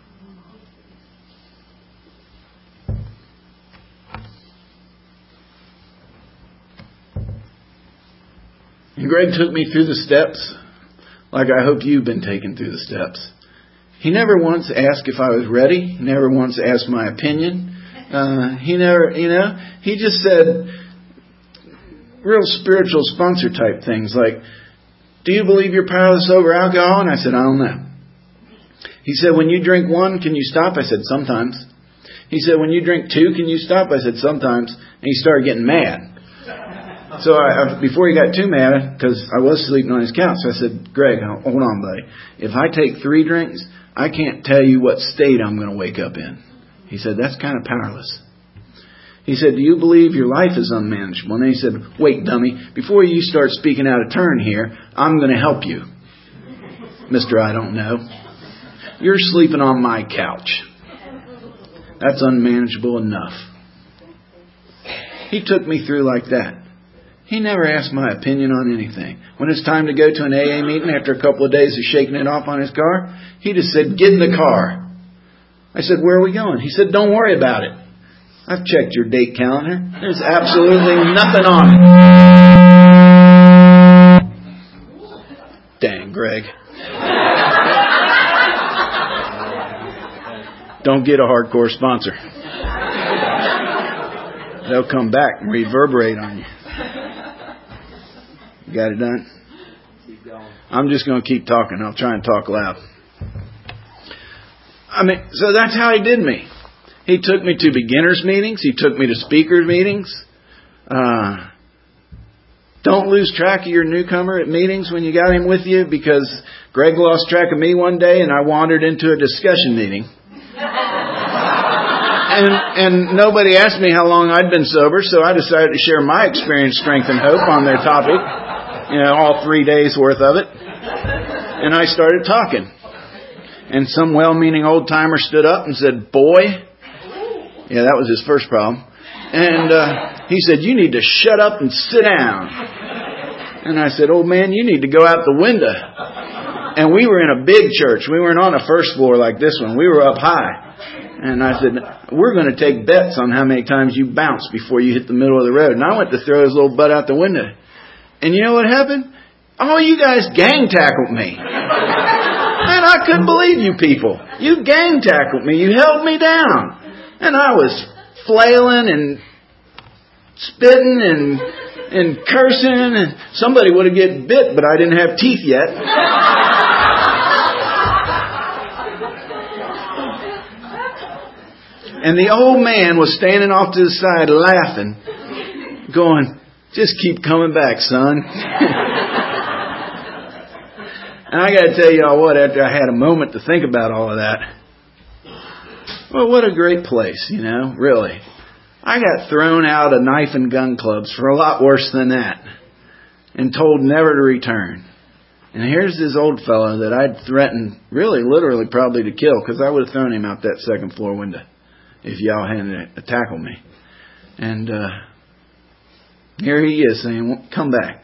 And Greg took me through the steps like I hope you've been taken through the steps. He never once asked if I was ready. He never once asked my opinion. Uh, he never, you know, he just said real spiritual sponsor type things like, do you believe you're powerless over alcohol? And I said, I don't know. He said, when you drink one, can you stop? I said, sometimes. He said, when you drink two, can you stop? I said, sometimes. And he started getting mad. So I, before he got too mad, because I was sleeping on his couch, I said, Greg, hold on, buddy. If I take three drinks, I can't tell you what state I'm going to wake up in. He said, that's kind of powerless. He said, do you believe your life is unmanageable? And then he said, wait, dummy, before you start speaking out of turn here, I'm going to help you. Mister I don't know. You're sleeping on my couch. That's unmanageable enough. He took me through like that. He never asked my opinion on anything. When it's time to go to an A A meeting after a couple of days of shaking it off on his car, he just said, get in the car. I said, where are we going? He said, don't worry about it. I've checked your date calendar. There's absolutely nothing on it. Dang, Greg. Don't get a hardcore sponsor. They'll come back and reverberate on you. You got it done? I'm just going to keep talking. I'll try and talk loud. I mean, so that's how he did me. He took me to beginners meetings. He took me to speakers meetings. Uh, don't lose track of your newcomer at meetings when you got him with you, because Greg lost track of me one day and I wandered into a discussion meeting. And, and nobody asked me how long I'd been sober, so I decided to share my experience, strength, and hope on their topic. You know, all three days worth of it. And I started talking. And some well-meaning old-timer stood up and said, boy. Yeah, that was his first problem. And uh, he said, you need to shut up and sit down. And I said, old man, you need to go out the window. And we were in a big church. We weren't on a first floor like this one. We were up high. And I said, we're going to take bets on how many times you bounce before you hit the middle of the road. And I went to throw his little butt out the window. And you know what happened? Oh, you guys gang tackled me. And I couldn't believe you people. You gang tackled me. You held me down. And I was flailing and spitting and and cursing. And somebody would have get bit, but I didn't have teeth yet. And the old man was standing off to the side laughing, going, just keep coming back, son. And I got to tell y'all what, after I had a moment to think about all of that, well, what a great place, you know, really. I got thrown out of knife and gun clubs for a lot worse than that and told never to return. And here's this old fellow that I'd threatened, really, literally, probably to kill, because I would have thrown him out that second floor window if y'all hadn't tackled me. And uh, Here he is saying, well, come back.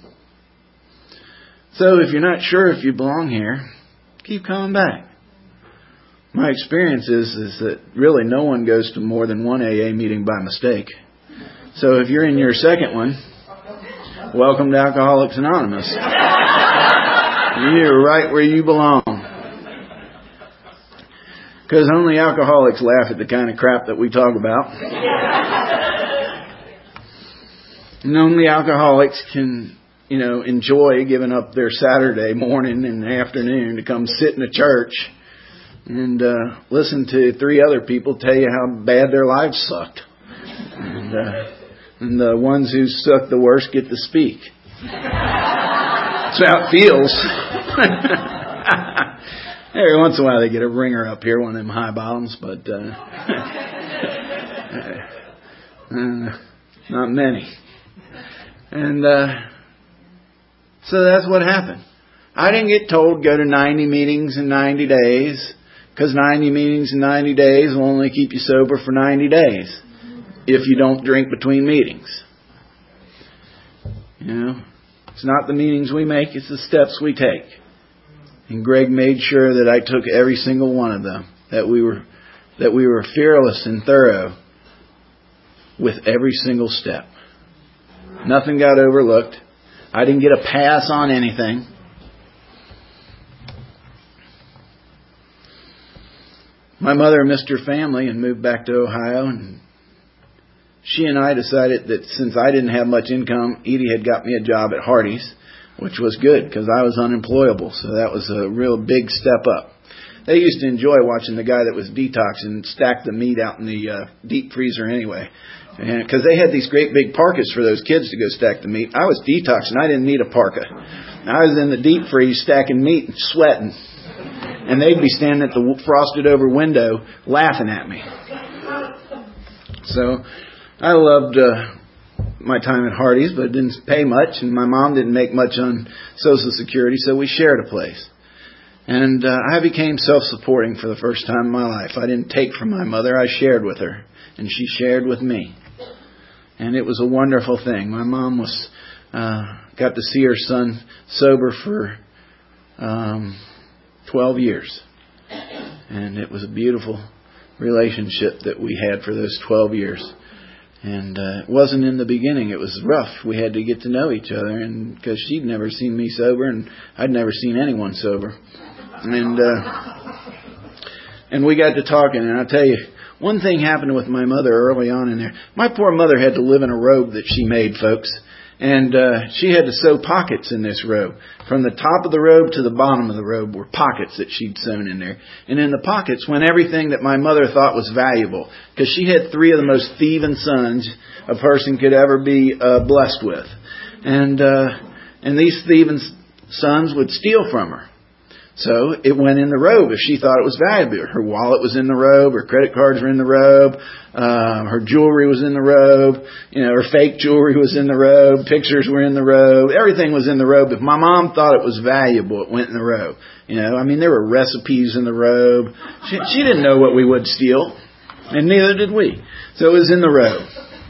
So if you're not sure if you belong here, keep coming back. My experience is, is that really no one goes to more than one A A meeting by mistake. So if you're in your second one, welcome to Alcoholics Anonymous. You're right where you belong. Because only alcoholics laugh at the kind of crap that we talk about. And only alcoholics can, you know, enjoy giving up their Saturday morning and afternoon to come sit in a church and uh, listen to three other people tell you how bad their lives sucked. And, uh, and the ones who suck the worst get to speak. That's how it feels. Every once in a while they get a ringer up here, one of them high bottoms, but uh, uh, not many. And uh, so that's what happened. I didn't get told go to ninety meetings in ninety days. Because ninety meetings in ninety days will only keep you sober for ninety days if you don't drink between meetings. You know, it's not the meetings we make, it's the steps we take. And Greg made sure that I took every single one of them, that we were that we were fearless and thorough with every single step. Nothing got overlooked. I didn't get a pass on anything. My mother missed her family and moved back to Ohio, and she and I decided that since I didn't have much income, Edie had got me a job at Hardee's, which was good because I was unemployable, so that was a real big step up. They used to enjoy watching the guy that was detoxing stack the meat out in the uh, deep freezer anyway, because they had these great big parkas for those kids to go stack the meat. I was detoxing. I didn't need a parka. I was in the deep freeze stacking meat and sweating. And they'd be standing at the frosted over window laughing at me. So I loved uh, my time at Hardee's, but it didn't pay much. And my mom didn't make much on Social Security, so we shared a place. And uh, I became self-supporting for the first time in my life. I didn't take from my mother. I shared with her. And she shared with me. And it was a wonderful thing. My mom was uh, got to see her son sober for Um, twelve years. And it was a beautiful relationship that we had for those twelve years. And uh, it wasn't in the beginning. It was rough. We had to get to know each other, and because she'd never seen me sober, and I'd never seen anyone sober. And uh, and we got to talking, and I'll tell you, one thing happened with my mother early on in there. My poor mother had to live in a robe that she made, folks. And uh, she had to sew pockets in this robe. From the top of the robe to the bottom of the robe were pockets that she'd sewn in there. And in the pockets went everything that my mother thought was valuable. Because she had three of the most thieving sons a person could ever be uh, blessed with. And uh, and these thieving sons would steal from her. So it went in the robe if she thought it was valuable. Her wallet was in the robe. Her credit cards were in the robe. Uh, her jewelry was in the robe. You know, her fake jewelry was in the robe. Pictures were in the robe. Everything was in the robe. If my mom thought it was valuable, it went in the robe. You know, I mean, there were recipes in the robe. She, she didn't know what we would steal, and neither did we. So it was in the robe.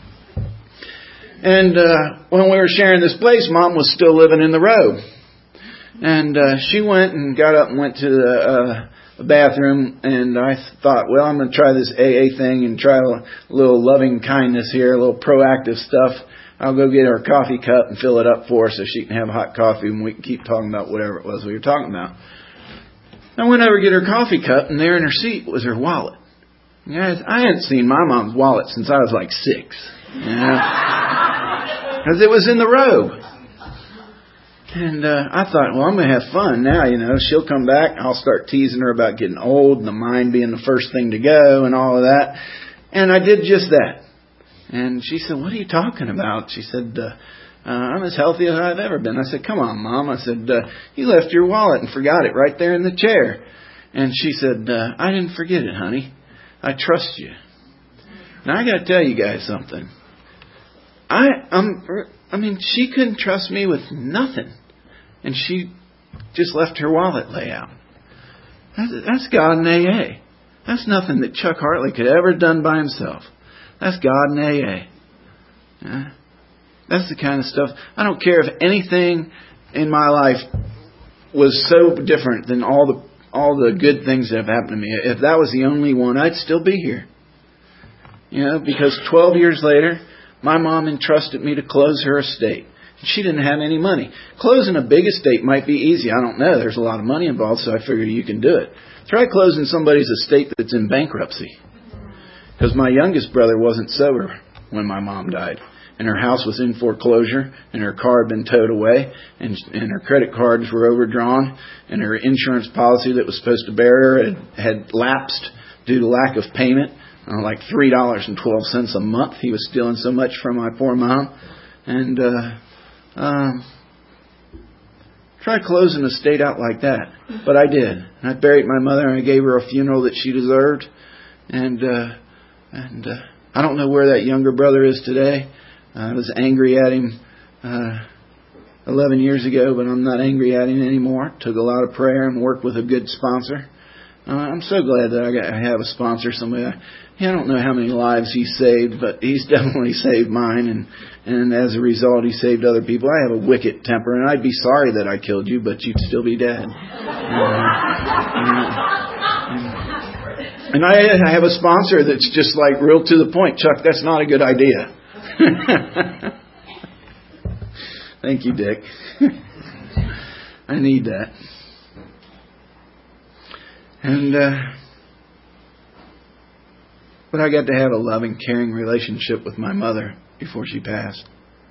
And uh, when we were sharing this place, Mom was still living in the robe. And uh, she went and got up and went to the uh, bathroom, and I thought, well, I'm going to try this A A thing and try a little loving kindness here, a little proactive stuff. I'll go get her a coffee cup and fill it up for her so she can have hot coffee and we can keep talking about whatever it was we were talking about. I went over to get her coffee cup, and there in her seat was her wallet. Guys, I hadn't seen my mom's wallet since I was like six. You know? Because it was in the robe. And uh, I thought, well, I'm going to have fun now, you know. She'll come back, I'll start teasing her about getting old and the mind being the first thing to go and all of that. And I did just that. And she said, what are you talking about? She said, uh, uh, I'm as healthy as I've ever been. I said, come on, Mom. I said, uh, you left your wallet and forgot it right there in the chair. And she said, uh, I didn't forget it, honey. I trust you. Now, I got to tell you guys something. I, I'm, I mean, she couldn't trust me with nothing. And she just left her wallet lay out. That's, that's God in A A. That's nothing that Chuck Hartley could ever have done by himself. That's God in A A. Yeah. That's the kind of stuff. I don't care if anything in my life was so different than all the all the good things that have happened to me. If that was the only one, I'd still be here. You know, because twelve years later, my mom entrusted me to close her estate. She didn't have any money. Closing a big estate might be easy. I don't know. There's a lot of money involved, so I figured you can do it. Try closing somebody's estate that's in bankruptcy. Because my youngest brother wasn't sober when my mom died. And her house was in foreclosure, and her car had been towed away, and, and her credit cards were overdrawn, and her insurance policy that was supposed to bear her had, had lapsed due to lack of payment. Uh, like three dollars and twelve cents a month. He was stealing so much from my poor mom. And uh, uh, try closing the estate out like that. But I did. I buried my mother, and I gave her a funeral that she deserved. And uh, and uh, I don't know where that younger brother is today. Uh, I was angry at him uh, eleven years ago, but I'm not angry at him anymore. Took a lot of prayer and worked with a good sponsor. Uh, I'm so glad that I, got, I have a sponsor. Somebody, I, I don't know how many lives he saved, but he's definitely saved mine, and and as a result, he saved other people. I have a wicked temper, and I'd be sorry that I killed you, but you'd still be dead. Uh, and, and I, I have a sponsor that's just like real to the point. Chuck, that's not a good idea. Thank you, Dick. I need that. And, uh, but I got to have a loving, caring relationship with my mother before she passed.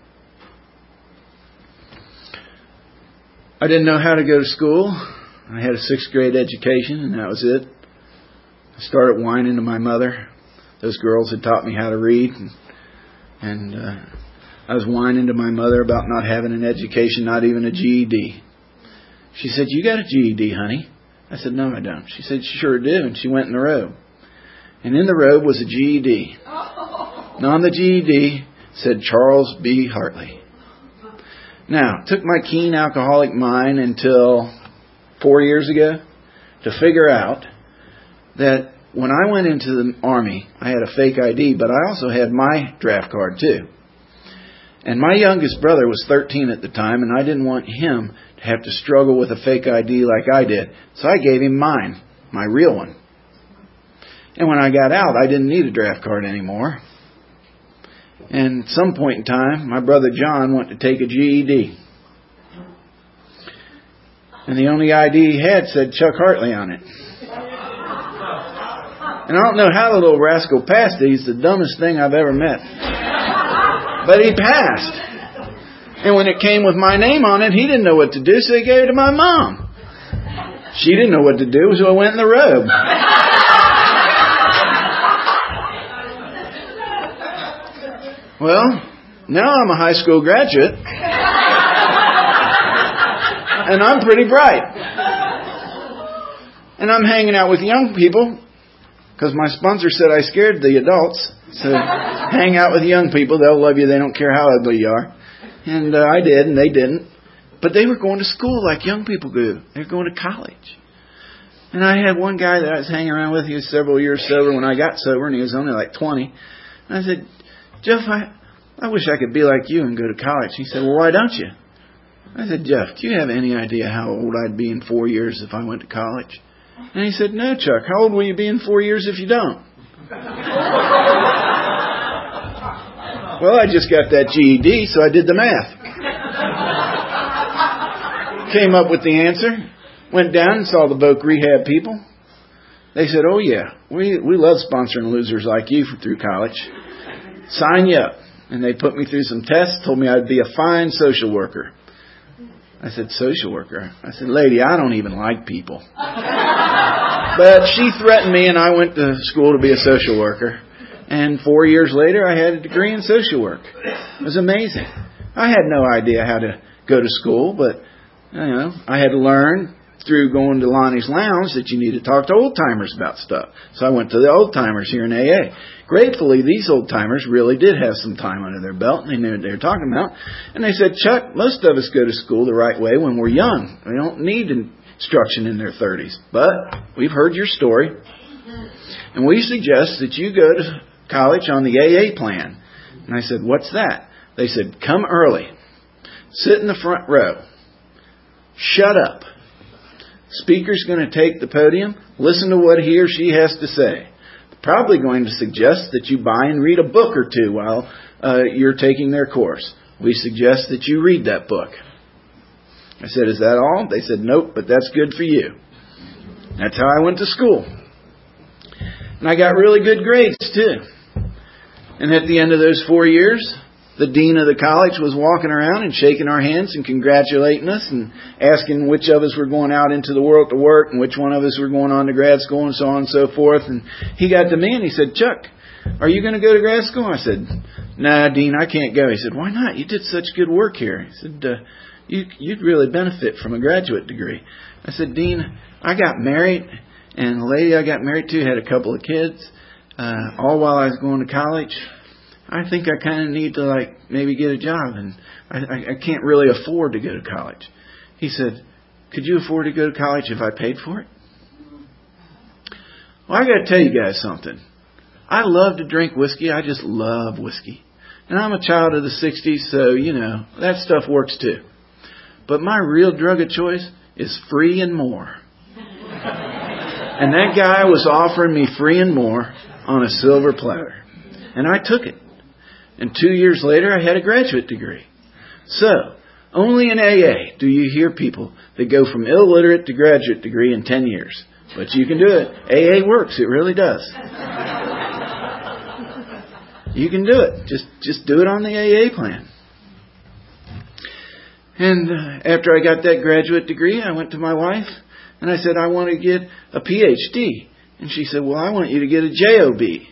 I didn't know how to go to school. I had a sixth grade education, and that was it. I started whining to my mother. Those girls had taught me how to read. And, and uh, I was whining to my mother about not having an education, not even a G E D. She said, "You got a G E D, honey?" I said, "No, I don't." She said, "She sure do." And she went in the robe. And in the robe was a G E D. And on the G E D said Charles B. Hartley. Now, it took my keen alcoholic mind until four years ago to figure out that when I went into the Army, I had a fake I D, but I also had my draft card too. And my youngest brother was thirteen at the time, and I didn't want him to have to struggle with a fake I D like I did. So I gave him mine, my real one. And when I got out, I didn't need a draft card anymore. And at some point in time, my brother John went to take a G E D. And the only I D he had said Chuck Hartley on it. And I don't know how the little rascal passed it. He's the dumbest thing I've ever met. But he passed. And when it came with my name on it, he didn't know what to do, so he gave it to my mom. She didn't know what to do, so I went in the robe. Well, now I'm a high school graduate. And I'm pretty bright. And I'm hanging out with young people, because my sponsor said I scared the adults. So hang out with young people. They'll love you. They don't care how ugly you are. And uh, I did, and they didn't. But they were going to school like young people do. They were going to college. And I had one guy that I was hanging around with. He was several years sober when I got sober, and he was only like twenty. And I said, "Jeff, I, I wish I could be like you and go to college." He said, "Well, why don't you?" I said, "Jeff, do you have any idea how old I'd be in four years if I went to college?" And he said, "No, Chuck. How old will you be in four years if you don't?" Well, I just got that G E D, so I did the math. Came up with the answer. Went down and saw the Voc Rehab people. They said, "Oh, yeah, we we love sponsoring losers like you through college. Sign you up." And they put me through some tests, told me I'd be a fine social worker. I said, "Social worker?" I said, "Lady, I don't even like people." But she threatened me, and I went to school to be a social worker. And four years later, I had a degree in social work. It was amazing. I had no idea how to go to school, but you know, I had to learn through going to Lonnie's Lounge that you need to talk to old timers about stuff. So I went to the old timers here in A A. Gratefully, these old timers really did have some time under their belt, and they knew what they were talking about. And they said, "Chuck, most of us go to school the right way when we're young. We don't need instruction in their thirties. But we've heard your story, and we suggest that you go to college on the A A plan." And I said, "What's that?" They said, come early. Sit in the front row. Shut up. Speaker's going to take the podium. Listen to what he or she has to say. Probably going to suggest that you buy and read a book or two while uh, you're taking their course. We suggest that you read that book. I said, is that all? They said, nope, but that's good for you. That's how I went to school. And I got really good grades too. And at the end of those four years, the dean of the college was walking around and shaking our hands and congratulating us and asking which of us were going out into the world to work and which one of us were going on to grad school and so on and so forth. And he got to me and he said, Chuck, are you going to go to grad school? I said, nah, Dean, I can't go. He said, why not? You did such good work here. He said, uh, you, you'd really benefit from a graduate degree. I said, Dean, I got married, and the lady I got married to had a couple of kids, uh, all while I was going to college. I think I kind of need to, like, maybe get a job, and I, I, I can't really afford to go to college. He said, could you afford to go to college if I paid for it? Well, I got to tell you guys something. I love to drink whiskey. I just love whiskey. And I'm a child of the sixties, so, you know, that stuff works too. But my real drug of choice is Free and More. And that guy was offering me Free and More on a silver platter. And I took it. And two years later, I had a graduate degree. So, only in A A do you hear people that go from illiterate to graduate degree in ten years. But you can do it. A A works. It really does. You can do it. Just just do it on the A A plan. And uh, after I got that graduate degree, I went to my wife and I said, I want to get a P H D. And she said, well, I want you to get a J O B.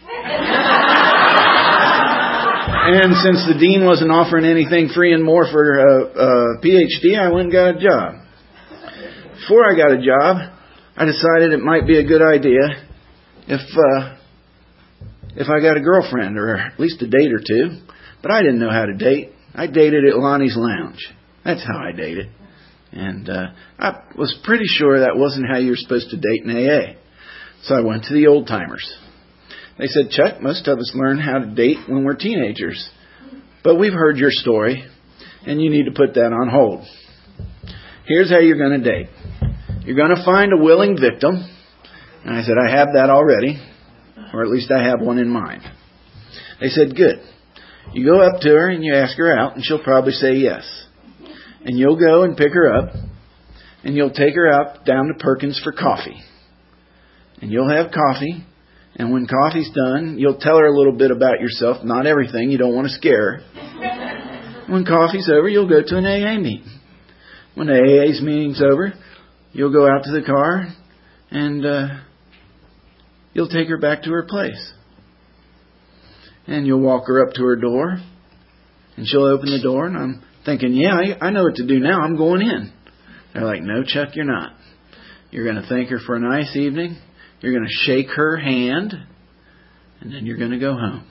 And since the dean wasn't offering anything Free and More for a, a P H D, I went and got a job. Before I got a job, I decided it might be a good idea if uh, if I got a girlfriend, or at least a date or two. But I didn't know how to date. I dated at Lonnie's Lounge. That's how I dated. And uh, I was pretty sure that wasn't how you were supposed to date in A A. So I went to the old timers. They said, Chuck, most of us learn how to date when we're teenagers. But we've heard your story, and you need to put that on hold. Here's how you're going to date. You're going to find a willing victim. And I said, I have that already. Or at least I have one in mind. They said, good. You go up to her and you ask her out, and she'll probably say yes. And you'll go and pick her up, and you'll take her out down to Perkins for coffee. And you'll have coffee. And when coffee's done, you'll tell her a little bit about yourself. Not everything. You don't want to scare her. When coffee's over, you'll go to an A A meeting. When the A A's meeting's over, you'll go out to the car and uh, you'll take her back to her place. And you'll walk her up to her door. And she'll open the door. And I'm thinking, yeah, I, I know what to do now. I'm going in. They're like, no, Chuck, you're not. You're going to thank her for a nice evening. You're going to shake her hand, and then you're going to go home.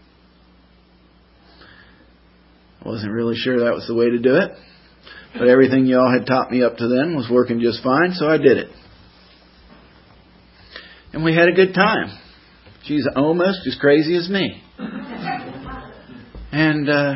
I wasn't really sure that was the way to do it, but everything y'all had taught me up to then was working just fine, so I did it. And we had a good time. She's almost as crazy as me. And uh,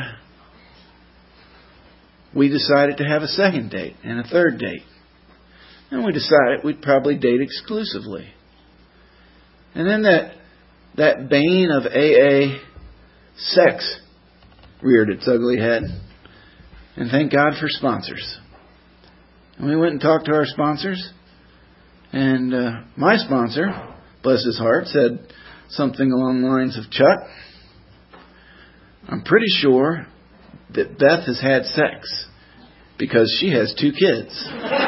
we decided to have a second date and a third date. And we decided we'd probably date exclusively. And then that that bane of A A sex reared its ugly head. And thank God for sponsors. And we went and talked to our sponsors. And uh, my sponsor, bless his heart, said something along the lines of, Chuck, I'm pretty sure that Beth has had sex because she has two kids.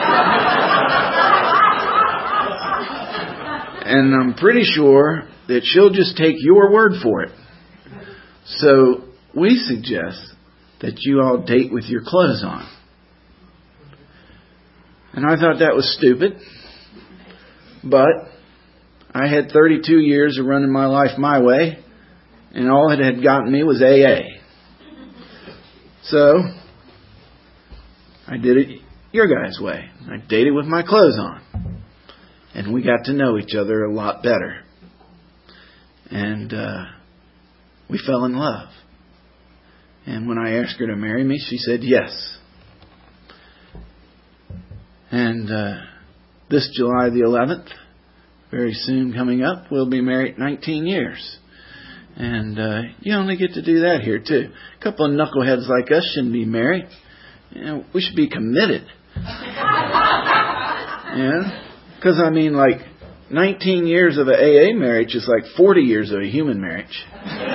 And I'm pretty sure that she'll just take your word for it. So we suggest that you all date with your clothes on. And I thought that was stupid. But I had thirty-two years of running my life my way. And all it had gotten me was A A. So I did it your guys' way. I dated with my clothes on. And we got to know each other a lot better. And uh, we fell in love. And when I asked her to marry me, she said yes. And uh, this July the eleventh, very soon coming up, we'll be married nineteen years. And uh, you only get to do that here too. A couple of knuckleheads like us shouldn't be married. You know, we should be committed. Yeah, because I mean, like nineteen years of an A A marriage is like forty years of a human marriage.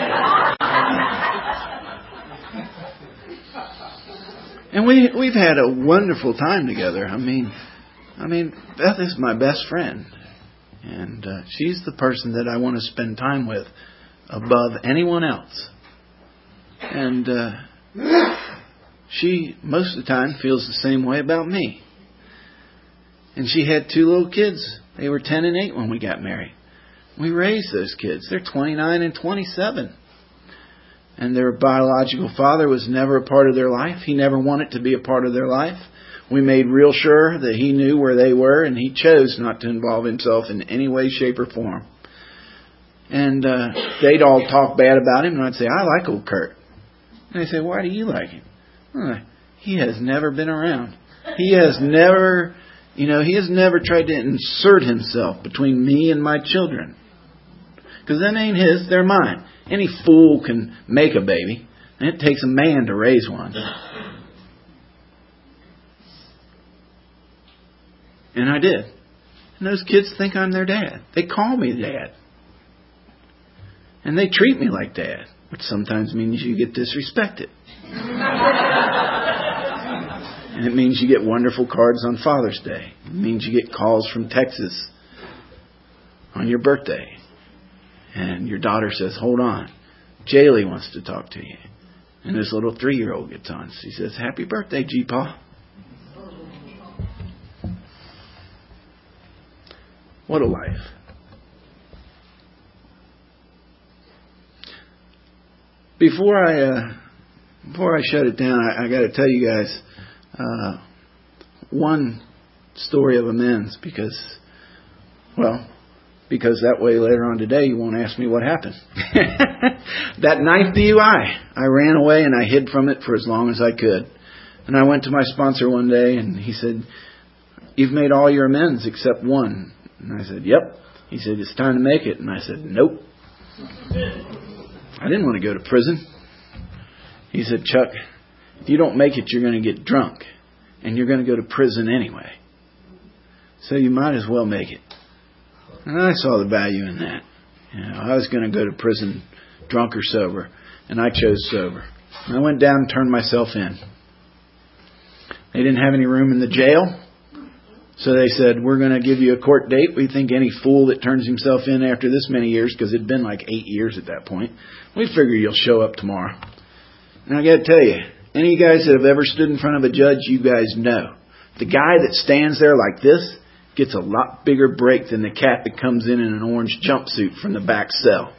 And we we've had a wonderful time together. I mean, I mean Beth is my best friend, and uh, she's the person that I want to spend time with above anyone else. And uh, she most of the time feels the same way about me. And she had two little kids. They were ten and eight when we got married. We raised those kids. They're twenty-nine and twenty-seven. And their biological father was never a part of their life. He never wanted to be a part of their life. We made real sure that he knew where they were, and he chose not to involve himself in any way, shape, or form. And uh, they'd all talk bad about him, and I'd say, I like old Kurt. And they'd say, why do you like him? Well, he has never been around. He has never, you know, he has never tried to insert himself between me and my children. Because them ain't his, they're mine. Any fool can make a baby, and it takes a man to raise one. And I did. And those kids think I'm their dad. They call me dad. And they treat me like dad, which sometimes means you get disrespected. And it means you get wonderful cards on Father's Day. It means you get calls from Texas on your birthday. And your daughter says, hold on, Jaylee wants to talk to you. And this little three-year-old gets on. She says, happy birthday, G-Pa. What a life. Before I uh, before I shut it down, I, I got to tell you guys uh, one story of amends because, well, because that way later on today you won't ask me what happened. That ninth D U I, I ran away and I hid from it for as long as I could. And I went to my sponsor one day and he said, you've made all your amends except one. And I said, yep. He said, it's time to make it. And I said, nope. I didn't want to go to prison. He said, Chuck, if you don't make it, you're going to get drunk. And you're going to go to prison anyway. So you might as well make it. And I saw the value in that. You know, I was going to go to prison drunk or sober. And I chose sober. And I went down and turned myself in. They didn't have any room in the jail. So they said, we're going to give you a court date. We think any fool that turns himself in after this many years, because it'd been like eight years at that point, we figure you'll show up tomorrow. And I got to tell you, any of you guys that have ever stood in front of a judge, you guys know. The guy that stands there like this gets a lot bigger break than the cat that comes in in an orange jumpsuit from the back cell.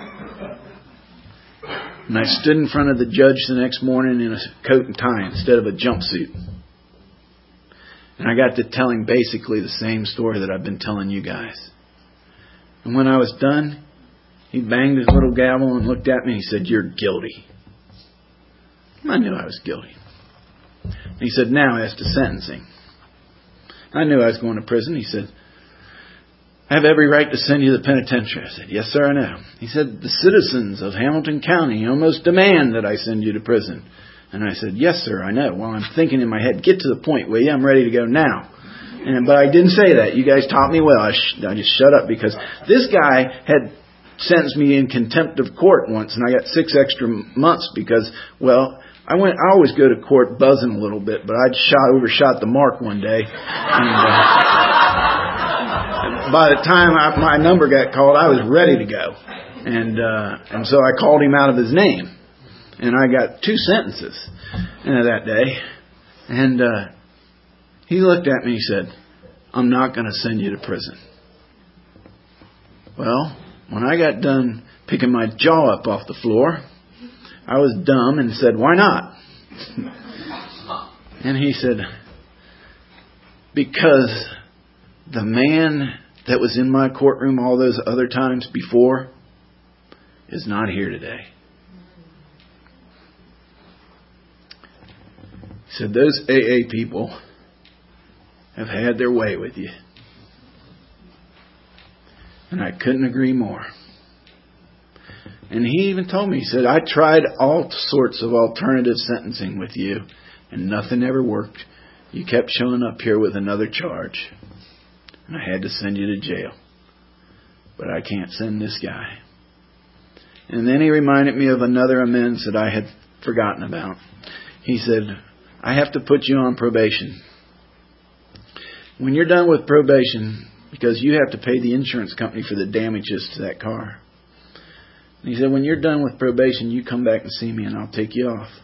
And I stood in front of the judge the next morning in a coat and tie instead of a jumpsuit. And I got to tell him basically the same story that I've been telling you guys. And when I was done, he banged his little gavel and looked at me and he said, you're guilty. I knew I was guilty. And he said, now as to sentencing. I knew I was going to prison. He said, I have every right to send you to the penitentiary. I said, yes, sir, I know. He said, the citizens of Hamilton County almost demand that I send you to prison. And I said, yes, sir, I know. Well, I'm thinking in my head, get to the point, will you? I'm ready to go now. And, but I didn't say that. You guys taught me well. I, sh- I just shut up because this guy had sentenced me in contempt of court once, and I got six extra months because, well, I went. I always go to court buzzing a little bit, but I'd shot overshot the mark one day. And, uh, by the time I, my number got called, I was ready to go. And uh, and so I called him out of his name. And I got two sentences uh, that day. And uh, he looked at me and said, I'm not going to send you to prison. Well, when I got done picking my jaw up off the floor, I was dumb and said, why not? And he said, because the man that was in my courtroom all those other times before is not here today. He said, those A A people have had their way with you. And I couldn't agree more. And he even told me, he said, I tried all sorts of alternative sentencing with you, and nothing ever worked. You kept showing up here with another charge. And I had to send you to jail. But I can't send this guy. And then he reminded me of another amends that I had forgotten about. He said, I have to put you on probation. When you're done with probation, because you have to pay the insurance company for the damages to that car. And he said, when you're done with probation, you come back and see me and I'll take you off.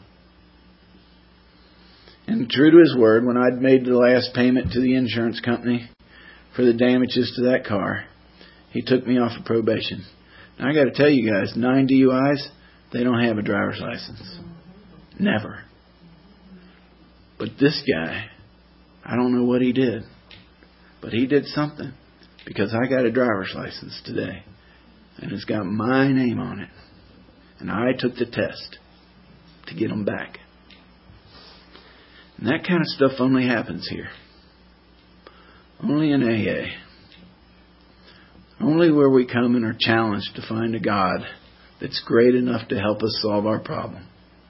And true to his word, when I'd made the last payment to the insurance company for the damages to that car, he took me off of probation. Now I got to tell you guys, nine D U Is, they don't have a driver's license. Never. But this guy, I don't know what he did, but he did something, because I got a driver's license today. And it's got my name on it. And I took the test to get them back. And that kind of stuff only happens here. Only in A A. Only where we come and are challenged to find a God that's great enough to help us solve our problem.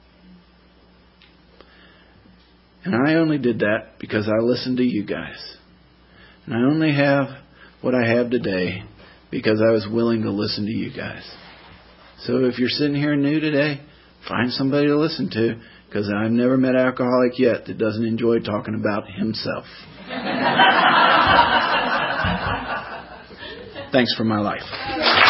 And I only did that because I listened to you guys. And I only have what I have today because I was willing to listen to you guys. So if you're sitting here new today, find somebody to listen to, because I've never met an alcoholic yet that doesn't enjoy talking about himself. Thanks for my life.